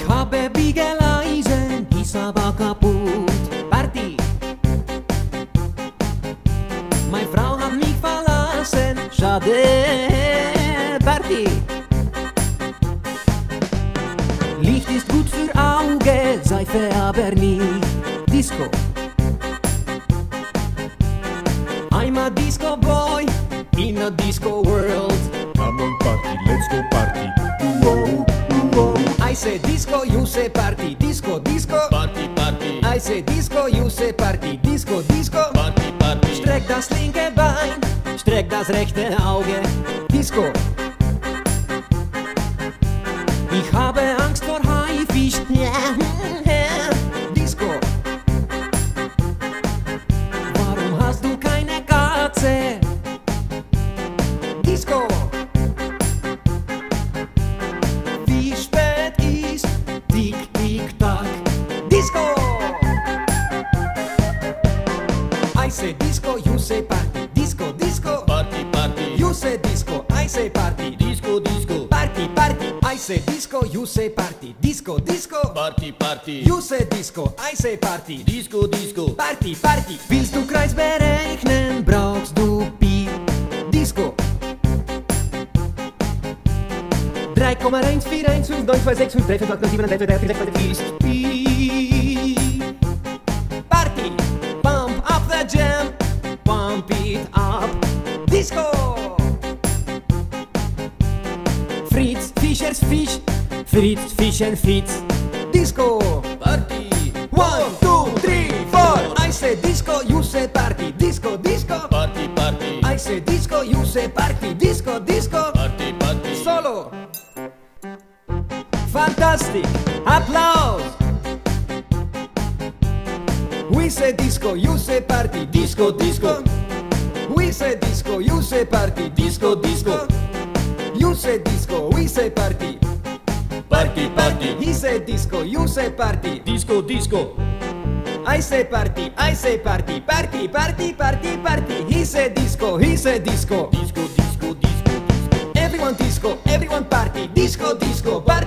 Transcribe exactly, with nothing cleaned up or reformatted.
habe Biegeleisen, ist aber kaputt. Party! Meine Frau hat mich verlassen, schade. Party! Licht ist gut für Auge, Seife aber nicht. Disco! I'm a disco boy in a disco world. Come on party, let's go party. Whoa, whoa. I say disco, you say party. Disco, disco. Party, party. I say disco, you say party. Disco, disco. Party, party. Streck das linke Bein, streck das rechte Auge. Disco. Ich habe Angst vor Haifisch. Disco. Warum hast du keine Katze? Disco. Wie spät ist? Tick, tick, tack. Disco. I say disco, you say party. Disco, disco. Party, party. You say disco, I say party. Disco, disco. Party, party. I say disco, you say party. Disco, disco. Party, party. You say disco, I say party. Disco, disco. Party, Party. Willst du Kreis berechnen, brauchst du Pi. Disco. drei Komma eins vier eins fünf neun zwei sechs fünf drei fünf acht neun sieben eins drei vier sechs ist Pi. Party. Pump up the jam. Pump it up. Disco. Fritz Fischers Fisch. Fritz Fischer Fitz. Disco. Party. One, two, three, four. I say disco, you say party. Disco, disco. Party, party. I say disco, you say party. Disco, disco. Party, party. Solo. Fantastic. Applaus. We say disco, you say party. Disco, disco. We say disco, you say party. Disco, disco. You say disco, we say party. Party, party. He say disco, you say party. Disco, disco. I say party, I say party, party, party, party, party. He say disco, he say disco. Disco, disco, disco, disco. Everyone disco, everyone party. Disco, disco, party.